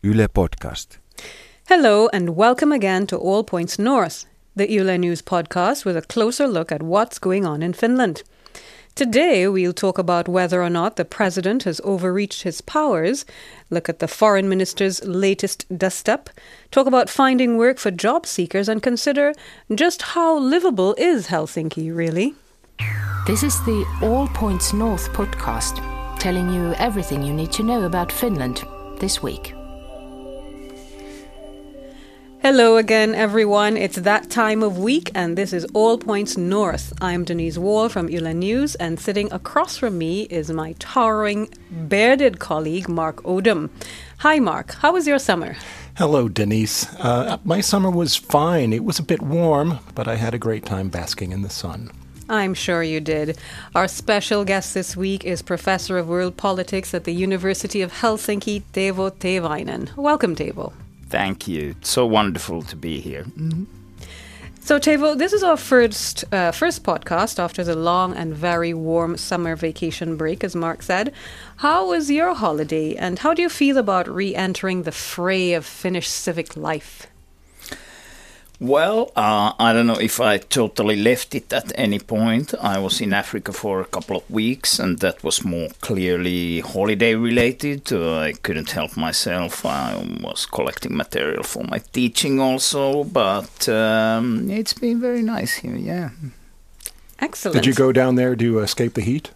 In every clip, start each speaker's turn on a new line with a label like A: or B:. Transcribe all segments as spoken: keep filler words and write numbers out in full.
A: Yle Podcast.
B: Hello and welcome again to All Points North, the Yle News podcast with a closer look at what's going on in Finland. Today we'll talk about whether or not the president has overreached his powers, look at the foreign minister's latest dust-up, talk about finding work for job seekers and consider just how livable is Helsinki, really.
C: This is the All Points North podcast, telling you everything you need to know about Finland this week.
B: Hello again, everyone. It's that time of week, and this is All Points North. I'm Denise Wall from Yle News, and sitting across from me is my towering, bearded colleague, Mark Odom. Hi, Mark. How was your summer?
D: Hello, Denise. Uh, my summer was fine. It was a bit warm, but I had a great time basking in the sun.
B: I'm sure you did. Our special guest this week is Professor of World Politics at the University of Helsinki, Teuvo Teivainen. Welcome, Teuvo.
E: Thank you. It's so wonderful to be here. Mm-hmm.
B: So, Teuvo, this is our first uh, first podcast after the long and very warm summer vacation break, as Mark said. How was your holiday, and how do you feel about re-entering the fray of Finnish civic life?
E: Well, uh, I don't know if I totally left it at any point. I was in Africa for a couple of weeks, and that was more clearly holiday related. Uh, I couldn't help myself. I was collecting material for my teaching also, but um, it's been very nice here, yeah.
B: Excellent.
D: Did you go down there to escape the heat?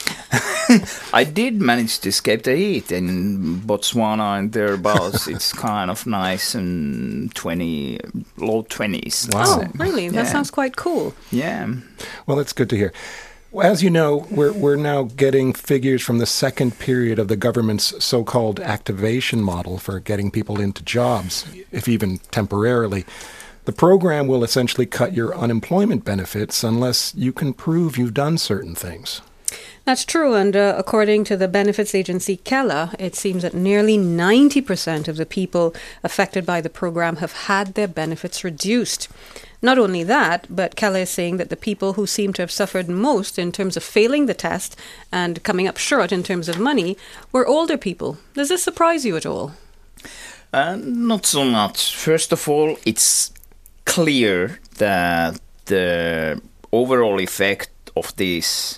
E: I did manage to escape the heat in Botswana and thereabouts. It's kind of nice and twenty, low twenties.
D: Wow.
B: Oh, really? That
E: Yeah.
B: sounds quite cool.
E: Yeah.
D: Well, that's good to hear. As you know, we're we're now getting figures from the second period of the government's so-called activation model for getting people into jobs, if even temporarily. The program will essentially cut your unemployment benefits unless you can prove you've done certain things.
B: That's true, and uh, according to the benefits agency Kela, it seems that nearly ninety percent of the people affected by the program have had their benefits reduced. Not only that, but Kela is saying that the people who seem to have suffered most in terms of failing the test and coming up short in terms of money were older people. Does this surprise you at all?
E: Uh, not so much. First of all, it's clear that the overall effect of this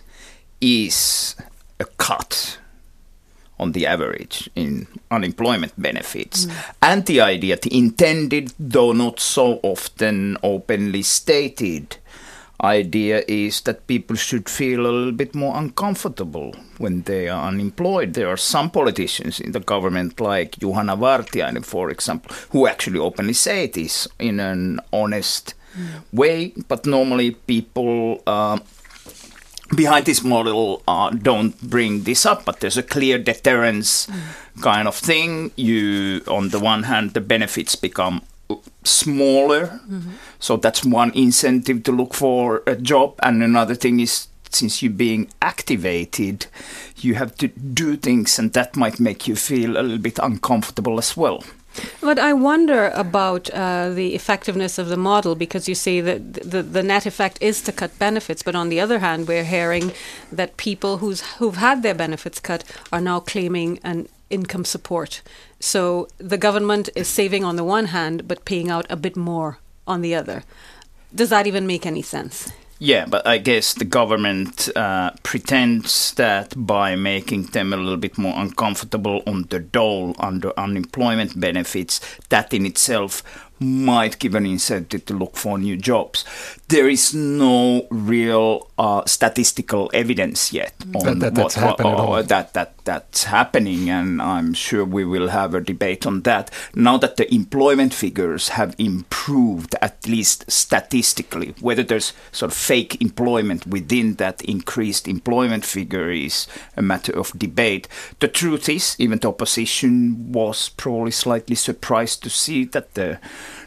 E: is a cut on the average in unemployment benefits. Mm. And the idea, the intended, though not so often openly stated, idea is that people should feel a little bit more uncomfortable when they are unemployed. There are some politicians in the government, like Juhana Vartiainen, for example, who actually openly say this in an honest mm. way, but normally people Uh, behind this model uh, don't bring this up, but there's a clear deterrence mm. kind of thing. You, on the one hand, the benefits become smaller, mm-hmm. so that's one incentive to look for a job. And another thing is, since you're being activated, you have to do things, and that might make you feel a little bit uncomfortable as well.
B: But I wonder about uh, the effectiveness of the model, because you say that the, the net effect is to cut benefits, but on the other hand, we're hearing that people who's, who've had their benefits cut are now claiming an income support. So the government is saving on the one hand, but paying out a bit more on the other. Does that even make any sense?
E: Yeah, but I guess the government uh, pretends that by making them a little bit more uncomfortable on the dole under unemployment benefits, that in itself might give an incentive to look for new jobs. There is no real uh, statistical evidence yet on
D: that, that, that's
E: what,
D: what,
E: uh, that, that that's happening, and I'm sure we will have a debate on that. Now that the employment figures have improved, at least statistically, whether there's sort of fake employment within that increased employment figure is a matter of debate. The truth is, even the opposition was probably slightly surprised to see that the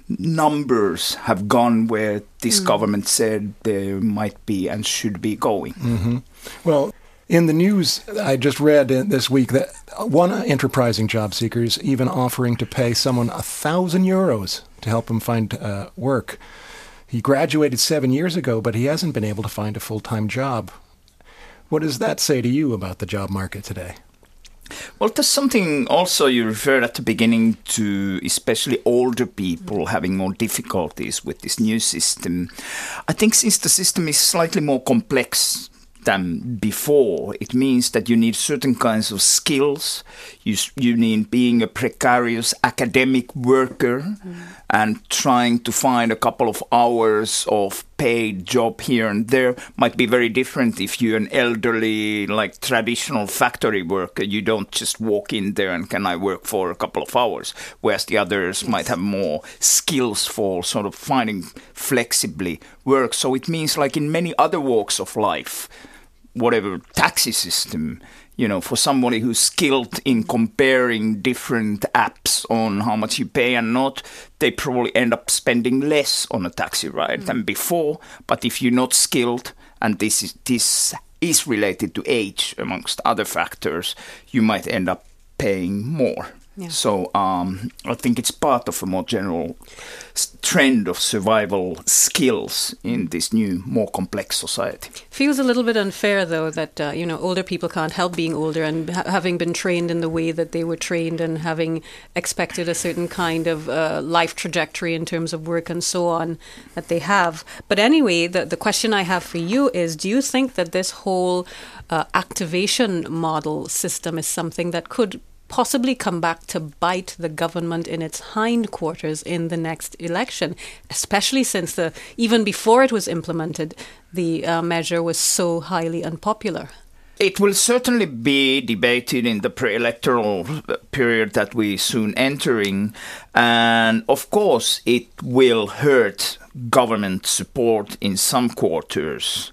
E: numbers have gone where this mm. government said they might be and should be going.
D: Mm-hmm. Well, in the news, I just read this week that one enterprising job seeker is even offering to pay someone a thousand euros to help him find uh, work. He graduated seven years ago, but he hasn't been able to find a full-time job. What does that say to you about the job market today?
E: Well, there's something also you referred at the beginning to, especially older people having more difficulties with this new system. I think since the system is slightly more complex than before, it means that you need certain kinds of skills. You you need being a precarious academic worker mm. and trying to find a couple of hours of paid job here and there might be very different if you're an elderly, like traditional factory worker. You don't just walk in there and can I work for a couple of hours, whereas the others yes. might have more skills for sort of finding flexibly work. So it means like in many other walks of life, whatever taxi system, you know, for somebody who's skilled in comparing different apps on how much you pay and not, they probably end up spending less on a taxi ride mm. than before. But if you're not skilled, and this is this is related to age amongst other factors, you might end up paying more. Yeah. So um, I think it's part of a more general s- trend of survival skills in this new, more complex society.
B: Feels a little bit unfair, though, that uh, you know older people can't help being older and ha- having been trained in the way that they were trained and having expected a certain kind of uh, life trajectory in terms of work and so on that they have. But anyway, the, the question I have for you is, do you think that this whole uh, activation model system is something that could possibly come back to bite the government in its hindquarters in the next election, especially since the even before it was implemented, the uh, measure was so highly unpopular?
E: It will certainly be debated in the pre-electoral period that we soon entering, and of course it will hurt government support in some quarters.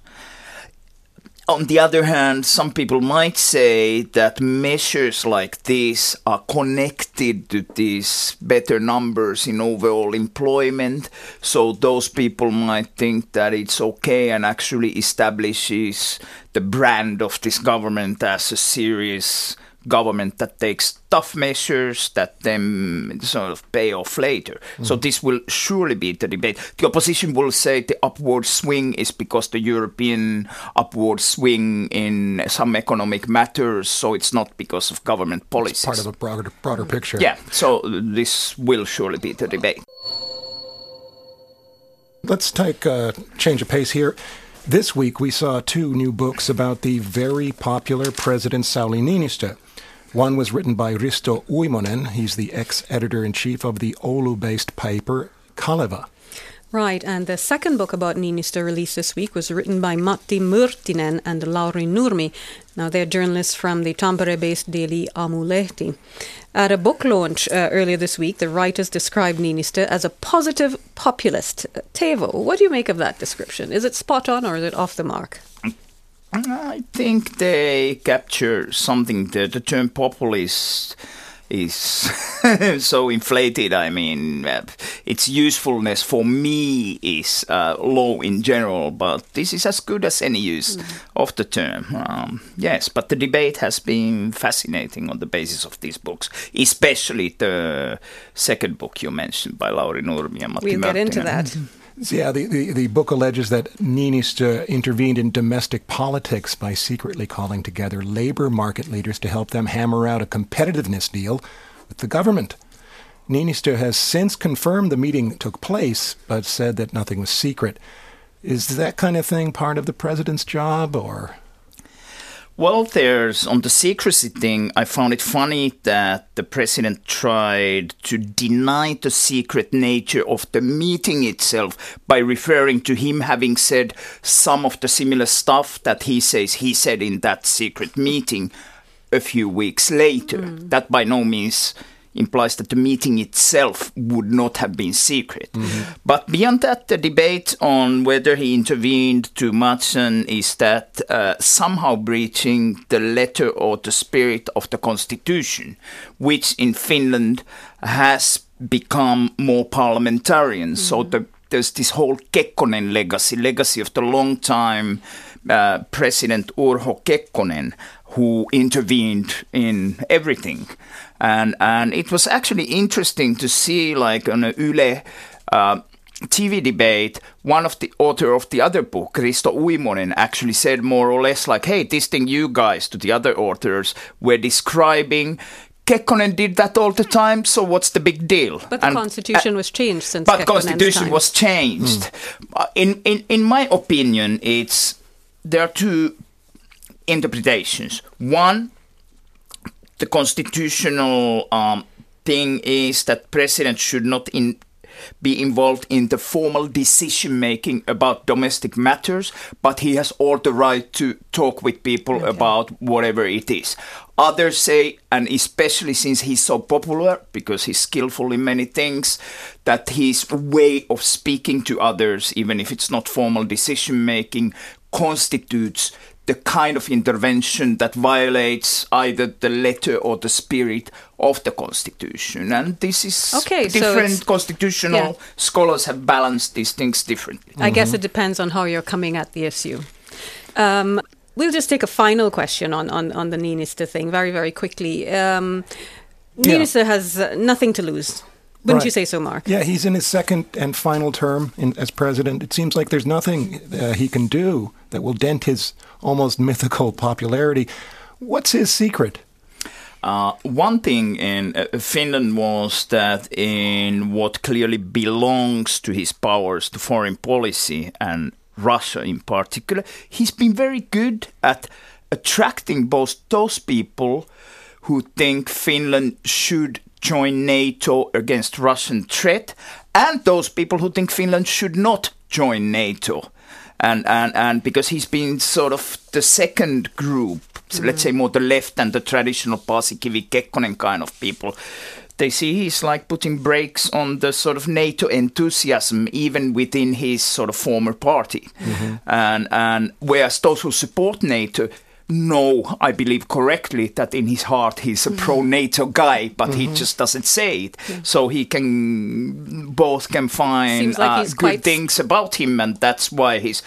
E: On the other hand, some people might say that measures like this are connected to these better numbers in overall employment. So those people might think that it's okay and actually establishes the brand of this government as a serious government that takes tough measures that then sort of pay off later. Mm. So this will surely be the debate. The opposition will say the upward swing is because the European upward swing in some economic matters, so it's not because of government policies.
D: It's part of a broader, broader picture.
E: Yeah, so this will surely be the debate.
D: Let's take a change of pace here. This week we saw two new books about the very popular President Sauli Niinistö. One was written by Risto Uimonen. He's the ex-editor-in-chief of the Oulu-based paper Kaleva.
B: Right, and the second book about Niinistö released this week was written by Matti Myrttinen and Lauri Nurmi. Now, they're journalists from the Tampere-based daily Aamulehti. At a book launch uh, earlier this week, the writers described Niinistö as a positive populist. Uh, Teivo, what do you make of that description? Is it spot on or is it off the mark?
E: I think they capture something. The, the term populist is so inflated. I mean, uh, its usefulness for me is uh, low in general, but this is as good as any use mm. of the term. Um, yes, but the debate has been fascinating on the basis of these books, especially the second book you mentioned by Lauri Nurmi and Matti
B: We'll
E: Myrttinen.
B: get into that.
D: Yeah, the, the, the book alleges that Niinistö intervened in domestic politics by secretly calling together labor market leaders to help them hammer out a competitiveness deal with the government. Niinistö has since confirmed the meeting took place, but said that nothing was secret. Is that kind of thing part of the president's job, or...?
E: Well, there's, on the secrecy thing, I found it funny that the president tried to deny the secret nature of the meeting itself by referring to him having said some of the similar stuff that he says he said in that secret meeting a few weeks later. Mm. That by no means implies that the meeting itself would not have been secret. Mm-hmm. But beyond that, the debate on whether he intervened too much and is that uh, somehow breaching the letter or the spirit of the constitution, which in Finland has become more parliamentarian. Mm-hmm. So the, there's this whole Kekkonen legacy, legacy of the long-time uh, President Urho Kekkonen, who intervened in everything. And and it was actually interesting to see, like on a Yle uh, T V debate, one of the author of the other book, Risto Uimonen, actually said more or less like, hey, this thing you guys, to the other authors, were describing, Kekkonen did that all the time, so what's the big deal?
B: But the
E: and,
B: constitution
E: uh,
B: was changed since
E: But
B: Kekkonen's
E: constitution
B: time.
E: was changed. Mm. Uh, in, in, in my opinion, it's there are two interpretations. One, the constitutional um, thing is that president should not in, be involved in the formal decision-making about domestic matters, but he has all the right to talk with people okay. about whatever it is. Others say, and especially since he's so popular, because he's skillful in many things, that his way of speaking to others, even if it's not formal decision-making, constitutes the kind of intervention that violates either the letter or the spirit of the Constitution. And this is
B: okay,
E: different.
B: So
E: constitutional yeah. scholars have balanced these things differently.
B: I mm-hmm. guess it depends on how you're coming at the issue. Um, we'll just take a final question on, on, on the Niinistö thing very, very quickly. Um, Niinistö yeah. has uh, nothing to lose. Wouldn't right. you say so, Mark?
D: Yeah, he's in his second and final term in, as president. It seems like there's nothing uh, he can do that will dent his almost mythical popularity. What's his secret?
E: Uh, one thing in uh, Finland was that in what clearly belongs to his powers, to foreign policy and Russia in particular, he's been very good at attracting both those people who think Finland should join NATO against Russian threat, and those people who think Finland should not join NATO. And and, and because he's been sort of the second group, so mm-hmm. let's say more the left and the traditional Paasikivi Kekkonen kind of people, they see he's like putting brakes on the sort of NATO enthusiasm even within his sort of former party. Mm-hmm. And and whereas those who support NATO know, I believe correctly, that in his heart he's a mm-hmm. pro-NATO guy, but mm-hmm. he just doesn't say it. Yeah. So he can, both can find like uh, good quite... things about him, and that's why his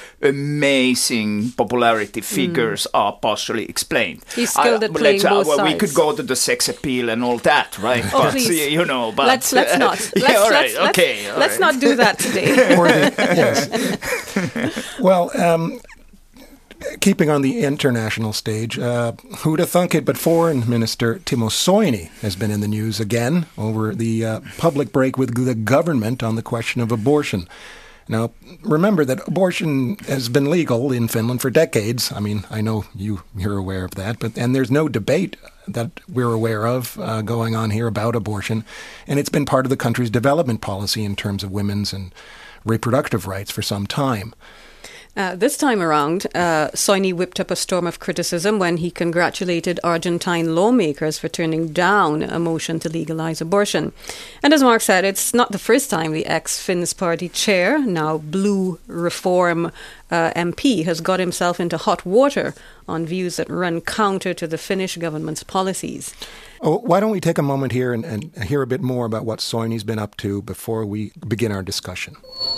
E: amazing popularity figures mm. are partially explained.
B: He's skilled uh, at playing both
E: uh, well,
B: sides.
E: We could go to the sex appeal and all that, right?
B: Oh,
E: but,
B: please.
E: You know, but...
B: Let's, let's not. Let's,
E: yeah, all right,
B: let's,
E: okay.
B: Let's,
E: all
B: let's
E: right.
B: not do that today.
D: yes. Well, um... keeping on the international stage, uh, who'd have thunk it, but Foreign Minister Timo Soini has been in the news again over the uh, public break with the government on the question of abortion. Now, remember that abortion has been legal in Finland for decades. I mean, I know you, you're aware of that, but and there's no debate that we're aware of uh, going on here about abortion. And it's been part of the country's development policy in terms of women's and reproductive rights for some time.
B: Uh, this time around, uh, Soini whipped up a storm of criticism when he congratulated Argentine lawmakers for turning down a motion to legalize abortion. And as Mark said, it's not the first time the ex-Finns party chair, now Blue Reform uh, M P, has got himself into hot water on views that run counter to the Finnish government's policies.
D: Oh, why don't we take a moment here and, and hear a bit more about what Soini's been up to before we begin our discussion.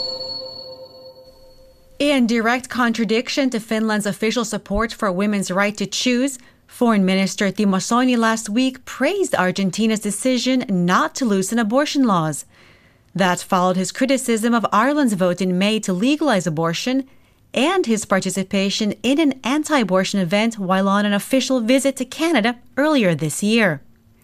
A: In direct contradiction to Finland's official support for women's right to choose, Foreign Minister Timo Soini last week praised Argentina's decision not to loosen abortion laws. That followed his criticism of Ireland's vote in May to legalize abortion and his participation in an anti-abortion event while on an official visit to Canada earlier this year.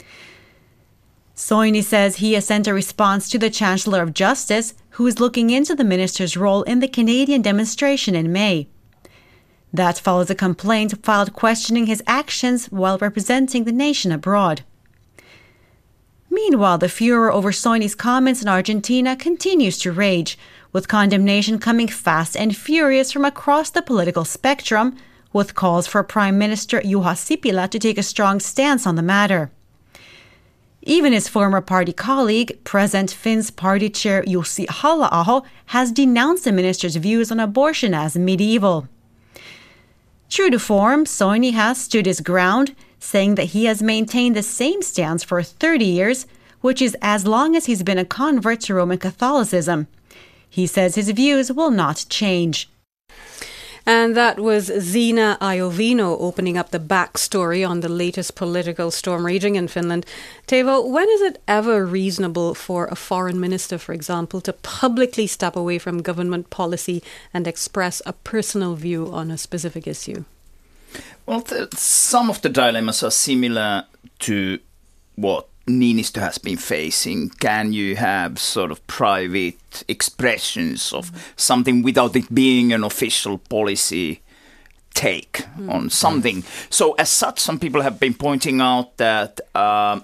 A: Soini says he has sent a response to the Chancellor of Justice, who is looking into the minister's role in the Canadian demonstration in May. That follows a complaint filed questioning his actions while representing the nation abroad. Meanwhile, the furor over Soini's comments in Argentina continues to rage, with condemnation coming fast and furious from across the political spectrum, with calls for Prime Minister Juha Sipilä to take a strong stance on the matter. Even his former party colleague, present Finns party chair Jussi Halla-aho, has denounced the minister's views on abortion as medieval. True to form, Soini has stood his ground, saying that he has maintained the same stance for thirty years, which is as long as he's been a convert to Roman Catholicism. He says his views will not change.
B: And that was Zina Iovino opening up the backstory on the latest political storm raging in Finland. Teivo, when is it ever reasonable for a foreign minister, for example, to publicly step away from government policy and express a personal view on a specific issue?
E: Well, the, some of the dilemmas are similar to what Niinistö has been facing. Can you have sort of private expressions of mm. something without it being an official policy take mm. on something? So as such, some people have been pointing out that uh,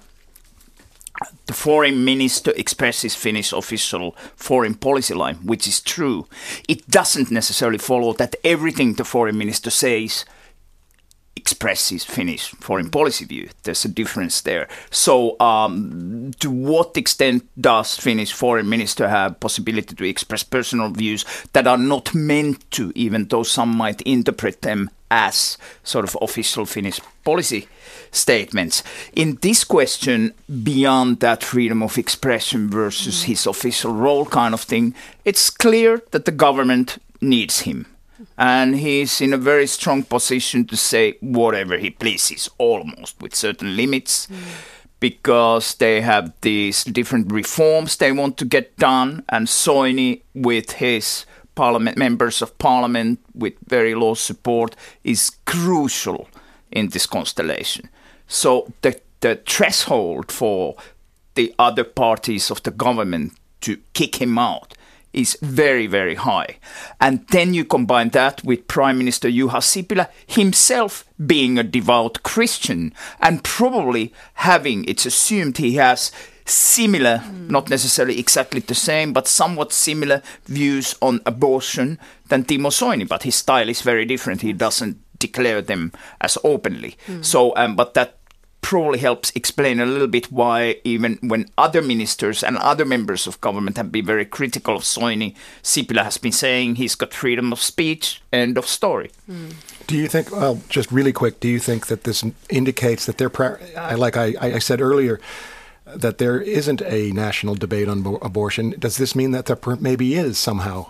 E: the foreign minister expresses Finnish official foreign policy line, which is true. It doesn't necessarily follow that everything the foreign minister says expresses Finnish foreign policy view. There's a difference there. So um, to what extent does Finnish foreign minister have possibility to express personal views that are not meant to, even though some might interpret them as sort of official Finnish policy statements? In this question, beyond that freedom of expression versus mm. his official role kind of thing, it's clear that the government needs him. And he's in a very strong position to say whatever he pleases, almost with certain limits, mm. because they have these different reforms they want to get done. And Soini, with his parliament members of parliament with very low support, is crucial in this constellation. So the, the threshold for the other parties of the government to kick him out is very, very high. And then you combine that with Prime Minister Juha Sipilä himself being a devout Christian and probably having, it's assumed he has similar, mm. not necessarily exactly the same, but somewhat similar views on abortion than Timo Soini, but his style is very different. He doesn't declare them as openly. Mm. So, um, but that probably helps explain a little bit why even when other ministers and other members of government have been very critical of Soini, Sipilä has been saying he's got freedom of speech, end of story.
D: Mm. Do you think, well, just really quick, do you think that this indicates that they're, like I, I said earlier, that there isn't a national debate on bo- abortion? Does this mean that there maybe is somehow?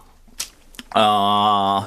E: Uh,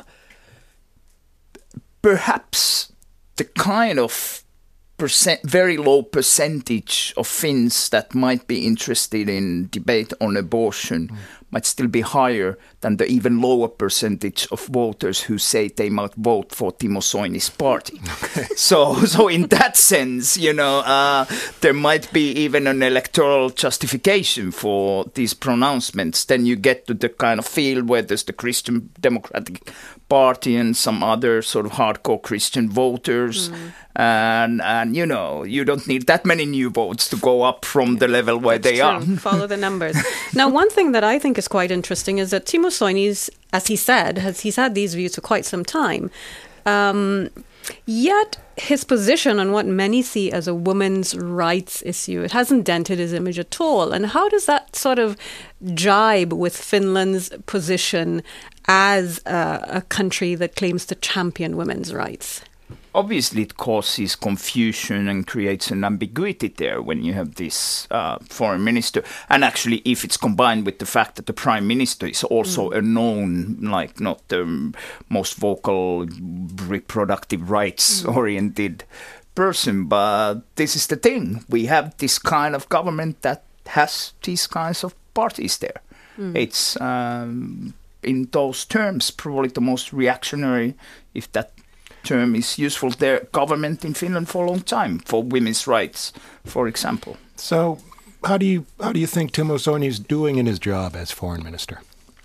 E: perhaps the kind of Percent, very low percentage of Finns that might be interested in debate on abortion mm. might still be higher than the even lower percentage of voters who say they might vote for Timo Soini's party. Okay. So, so in that sense, you know, uh, there might be even an electoral justification for these pronouncements. Then you get to the kind of field where there's the Christian Democratic Party and some other sort of hardcore Christian voters. Mm. And, and, you know, you don't need that many new votes to go up from the level where
B: That's
E: they
B: true.
E: are.
B: Follow the numbers. Now, one thing that I think is quite interesting is that Timo Soini's, as he said, has he's had these views for quite some time. Um, yet his position on what many see as a women's rights issue, it hasn't dented his image at all. And how does that sort of jibe with Finland's position as a, a country that claims to champion women's rights?
E: Obviously, it causes confusion and creates an ambiguity there when you have this uh, foreign minister. And actually, if it's combined with the fact that the prime minister is also mm. a known, like not the most vocal, reproductive rights-oriented mm. person. But this is the thing. We have this kind of government that has these kinds of parties there. Mm. It's, um, in those terms, probably the most reactionary, if that term is useful, their government in Finland for a long time, for women's rights, for example.
D: So how do you how do you think Timo Soini is doing in his job as foreign minister?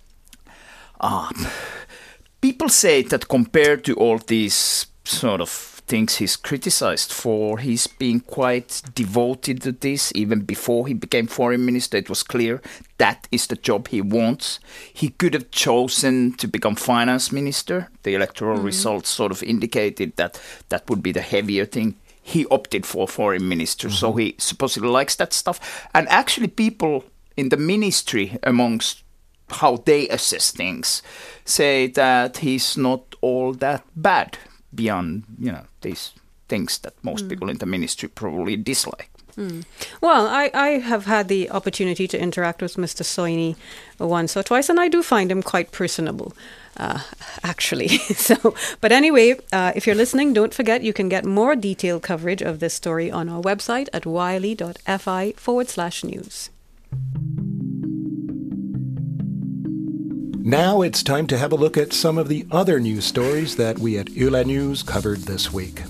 E: Ah, people say that compared to all these sort of things he's criticized for, he's been quite devoted to this. Even before he became foreign minister, it was clear that is the job he wants. He could have chosen to become finance minister. The electoral mm-hmm. results sort of indicated that that would be the heavier thing. He opted for foreign minister, mm-hmm. so he supposedly likes that stuff. And actually people in the ministry, amongst how they assess things, say that he's not all that bad, beyond, you know, these things that most mm. people in the ministry probably dislike.
B: Mm. Well, I, I have had the opportunity to interact with Mister Soini once or twice, and I do find him quite personable. uh, actually. So, but anyway, uh, if you're listening, don't forget you can get more detailed coverage of this story on our website at wiley.fi forward slash news.
D: Now it's time to have a look at some of the other news stories that we at Yle News covered this week.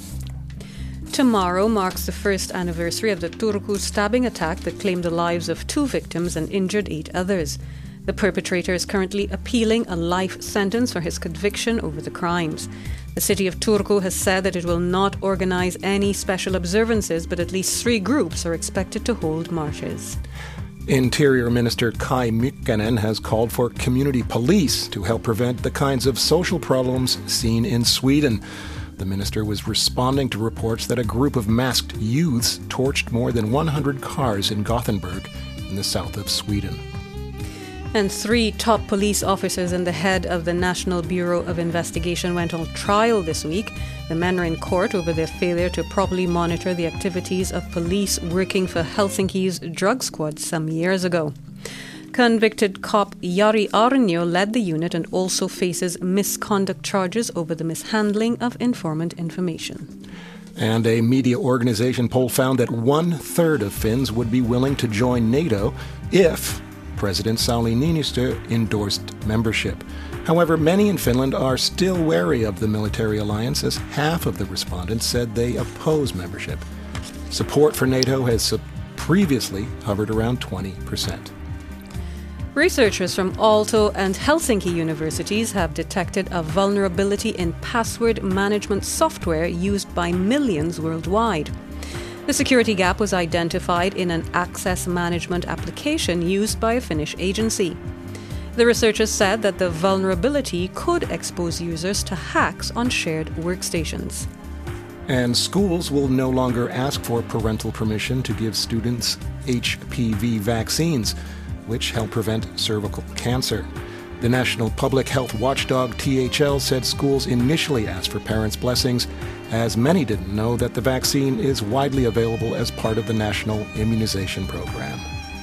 B: Tomorrow marks the first anniversary of the Turku stabbing attack that claimed the lives of two victims and injured eight others. The perpetrator is currently appealing a life sentence for his conviction over the crimes. The city of Turku has said that it will not organize any special observances, but at least three groups are expected to hold marches.
D: Interior Minister Kai Mykkänen has called for community police to help prevent the kinds of social problems seen in Sweden. The minister was responding to reports that a group of masked youths torched more than one hundred cars in Gothenburg in the south of Sweden.
B: And three top police officers and the head of the National Bureau of Investigation went on trial this week. The men are in court over their failure to properly monitor the activities of police working for Helsinki's drug squad some years ago. Convicted cop Jari Arnio led the unit and also faces misconduct charges over the mishandling of informant information.
D: And a media organization poll found that one-third of Finns would be willing to join NATO if President Sauli Niinistö endorsed membership. However, many in Finland are still wary of the military alliance, as half of the respondents said they oppose membership. Support for NATO has previously hovered around twenty percent.
B: Researchers from Aalto and Helsinki universities have detected a vulnerability in password management software used by millions worldwide. The security gap was identified in an access management application used by a Finnish agency. The researchers said that the vulnerability could expose users to hacks on shared workstations.
D: And schools will no longer ask for parental permission to give students H P V vaccines, which help prevent cervical cancer. The National Public Health Watchdog T H L said schools initially asked for parents' blessings, as many didn't know that the vaccine is widely available as part of the national immunization program.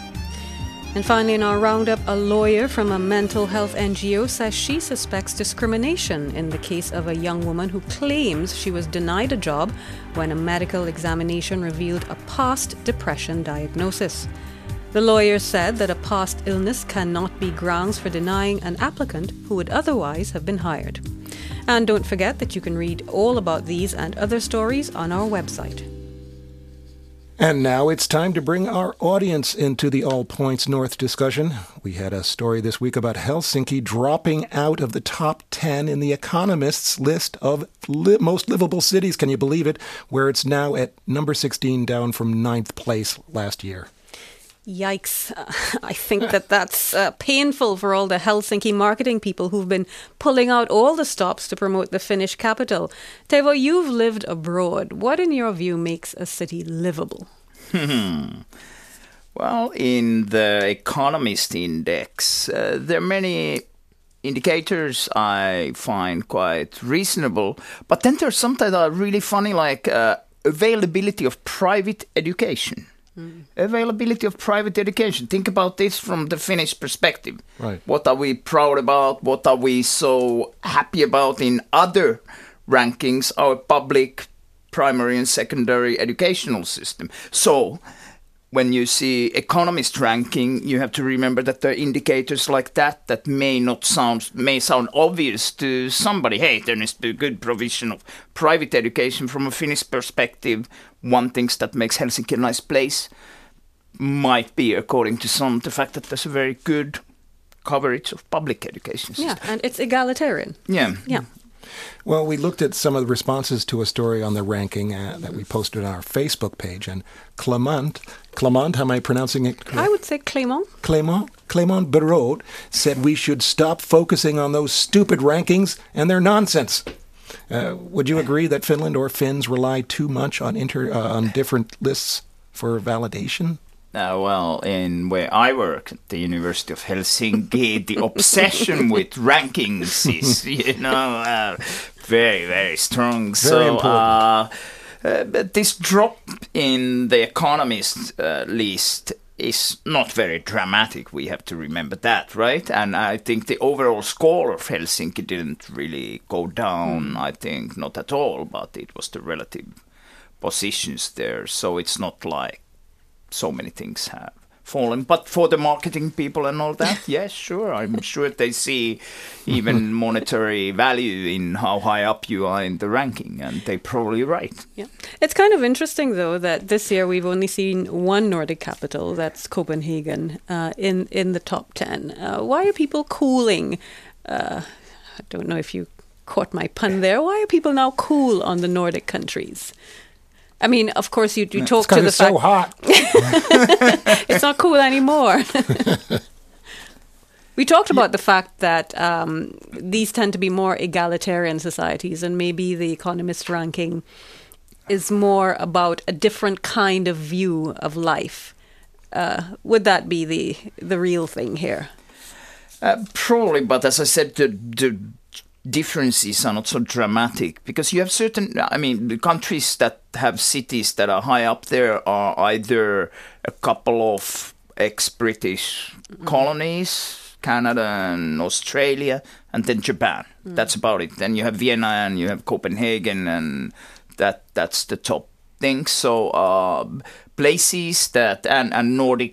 B: And finally, in our roundup, a lawyer from a mental health N G O says she suspects discrimination in the case of a young woman who claims she was denied a job when a medical examination revealed a past depression diagnosis. The lawyer said that a past illness cannot be grounds for denying an applicant who would otherwise have been hired. And don't forget that you can read all about these and other stories on our website.
D: And now it's time to bring our audience into the All Points North discussion. We had a story this week about Helsinki dropping out of the top ten in the Economist's list of li- most livable cities. Can you believe it? Where it's now at number sixteen, down from ninth place last year.
B: Yikes. Uh, I think that that's uh, painful for all the Helsinki marketing people who've been pulling out all the stops to promote the Finnish capital. Teuvo, you've lived abroad. What, in your view, makes a city livable?
E: Well, in the Economist Index, uh, there are many indicators I find quite reasonable, but then there's something that are really funny, like uh, availability of private education. Mm. Availability of private education. Think about this from the Finnish perspective.
D: Right.
E: What are we proud about? What are we so happy about in other rankings? Our public primary and secondary educational system. So when you see Economist ranking, you have to remember that there are indicators like that that may not sound may sound obvious to somebody. Hey, there needs to be a good provision of private education from a Finnish perspective. One thing that makes Helsinki a nice place might be, according to some, the fact that there's a very good coverage of public education system.
B: Yeah, and it's egalitarian.
E: Yeah.
B: Yeah.
D: Well, we looked at some of the responses to a story on the ranking uh, that we posted on our Facebook page, and Clement, Clement, how am I pronouncing it?
B: I would say Clément.
D: Clément, Clément Barraud said we should stop focusing on those stupid rankings and their nonsense. Uh, would you agree that Finland or Finns rely too much on inter uh, on different lists for validation?
E: Uh, well, in where I work at the University of Helsinki, the obsession with rankings is, you know, uh, very, very strong.
D: Very
E: so,
D: important.
E: Uh, uh, but this drop in the Economist uh, list is not very dramatic. We have to remember that, right? And I think the overall score of Helsinki didn't really go down, mm. I think, not at all, but it was the relative positions there. So it's not like so many things have fallen. But for the marketing people and all that, yes, sure. I'm sure they see even monetary value in how high up you are in the ranking, and they're probably right.
B: Yeah, it's kind of interesting, though, that this year we've only seen one Nordic capital, that's Copenhagen, uh, in, in the top ten. Uh, why are people cooling? Uh, I don't know if you caught my pun there. Why are people now cool on the Nordic countries? I mean, of course, you, you talk to the
D: it's
B: fact...
D: so hot.
B: It's not cool anymore. We talked about the fact that um, these tend to be more egalitarian societies, and maybe the Economist ranking is more about a different kind of view of life. Uh, would that be the the real thing here?
E: Uh, probably, but as I said, the, the differences are not so dramatic, because you have certain, I mean, the countries that have cities that are high up there are either a couple of ex-British mm-hmm. colonies, Canada and Australia, and then Japan. Mm. That's about it. Then you have Vienna and you have Copenhagen, and that that's the top thing. So uh, places that, and, and Nordic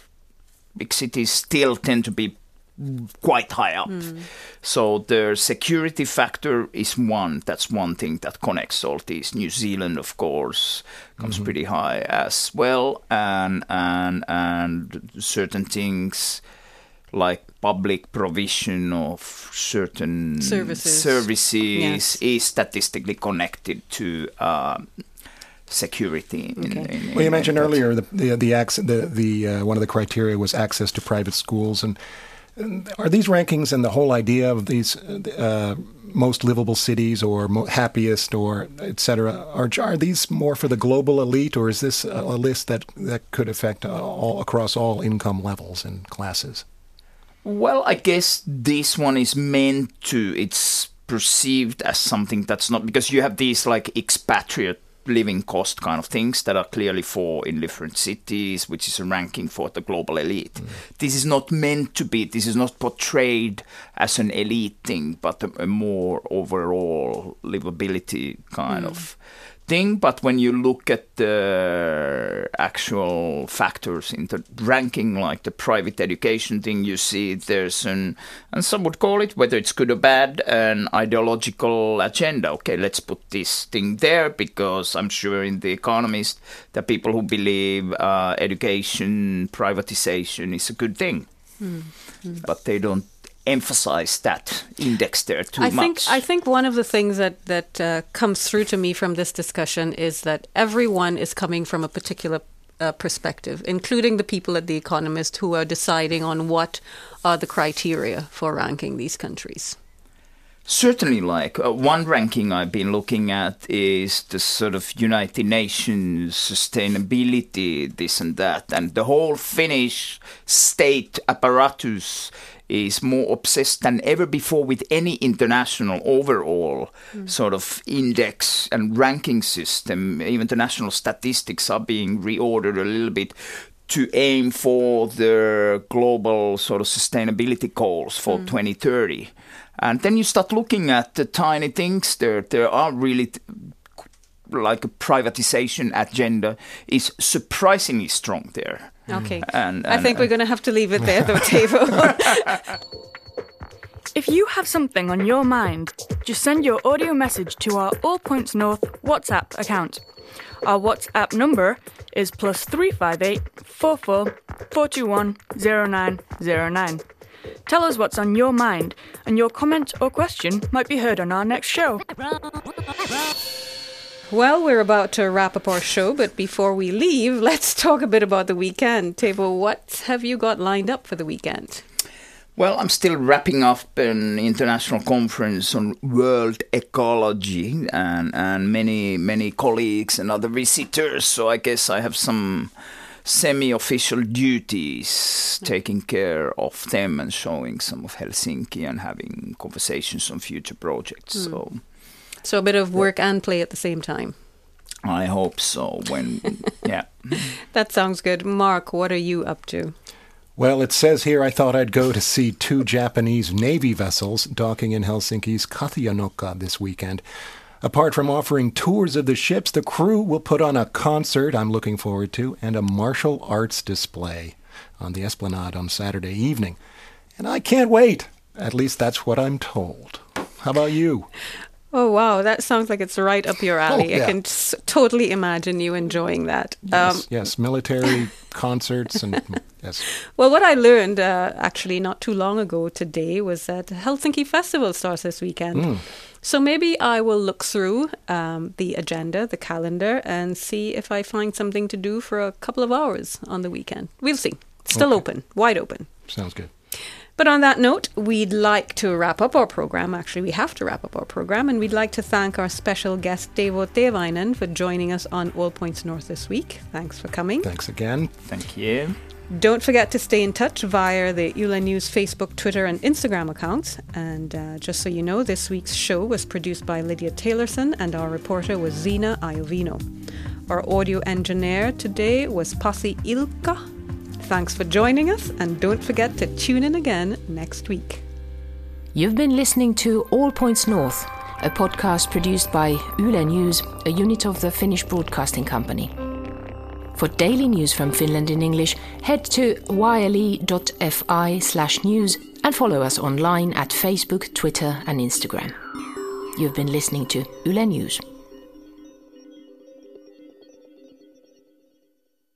E: big cities still tend to be quite high up. Mm. So the security factor is one. That's one thing that connects all these. New Zealand, of course, comes mm-hmm. pretty high as well. And, and, and certain things like public provision of certain
B: services,
E: services
B: yes.
E: is statistically connected to uh, security. In,
B: okay.
E: in, in,
D: well, you mentioned
E: in
D: earlier the the the, ac- the, the uh, one of the criteria was access to private schools, and, and are these rankings and the whole idea of these uh, most livable cities or mo- happiest or et cetera, are are these more for the global elite, or is this a, a list that that could affect uh, all across all income levels and classes?
E: Well, I guess this one is meant to, it's perceived as something that's not, because you have these like expatriate living cost kind of things that are clearly for in different cities, which is a ranking for the global elite. Mm. This is not meant to be, this is not portrayed as an elite thing, but a, a more overall livability kind mm. of thing. But when you look at the actual factors in the ranking, like the private education thing, you see there's an, and some would call it, whether it's good or bad, an ideological agenda. Okay, let's put this thing there, because I'm sure in The Economist, the people who believe uh, education privatization is a good thing. Mm. Mm. But they don't emphasize that index there too
B: I
E: much.
B: Think, I think one of the things that, that uh, comes through to me from this discussion is that everyone is coming from a particular uh, perspective, including the people at The Economist who are deciding on what are the criteria for ranking these countries.
E: Certainly, like uh, one ranking I've been looking at is the sort of United Nations sustainability, this and that, and the whole Finnish state apparatus is more obsessed than ever before with any international overall mm. sort of index and ranking system. Even the national statistics are being reordered a little bit to aim for the global sort of sustainability goals for mm. twenty thirty. And then you start looking at the tiny things there. There are really, t- like a privatization agenda is surprisingly strong there.
B: Okay.
E: And, and,
B: I think we're going to have to leave it there, though, Teivo.
F: If you have something on your mind, just send your audio message to our All Points North WhatsApp account. Our WhatsApp number is plus three five eight four four four two one zero nine zero nine. Tell us what's on your mind, and your comment or question might be heard on our next show.
B: Well, we're about to wrap up our show, but before we leave, let's talk a bit about the weekend. Teivo, what have you got lined up for the weekend?
E: Well, I'm still wrapping up an international conference on world ecology, and, and many, many colleagues and other visitors, so I guess I have some semi-official duties, taking care of them and showing some of Helsinki and having conversations on future projects. Mm. So,
B: so a bit of work and play at the same time.
E: I hope so. When, yeah.
B: That sounds good. Mark, what are you up to?
D: Well, it says here I thought I'd go to see two Japanese Navy vessels docking in Helsinki's Kathianoka this weekend. Apart from offering tours of the ships, the crew will put on a concert I'm looking forward to and a martial arts display on the Esplanade on Saturday evening. And I can't wait. At least that's what I'm told. How about you?
B: Oh, wow. That sounds like it's right up your alley.
D: Oh, yeah.
B: I can s- totally imagine you enjoying that.
D: Yes,
B: Um,
D: yes, military concerts and yes.
B: Well, what I learned uh, actually not too long ago today was that the Helsinki Festival starts this weekend.
D: Mm.
B: So maybe I will look through um, the agenda, the calendar, and see if I find something to do for a couple of hours on the weekend. We'll see. Still
D: Okay.
B: open, wide open.
D: Sounds good.
B: But on that note, we'd like to wrap up our program. Actually, we have to wrap up our program. And we'd like to thank our special guest, Teuvo Teevainen, for joining us on All Points North this week. Thanks for coming.
D: Thanks again.
E: Thank you.
B: Don't forget to stay in touch via the Yle News Facebook, Twitter and Instagram accounts. And uh, just so you know, this week's show was produced by Lydia Taylorson and our reporter was Zina Iovino. Our audio engineer today was Pasi Ilkka. Thanks for joining us and don't forget to tune in again next week.
C: You've been listening to All Points North, a podcast produced by Yle News, a unit of the Finnish Broadcasting Company. For daily news from Finland in English, head to yle.fi slash news and follow us online at Facebook, Twitter and Instagram. You've been listening to Yle News.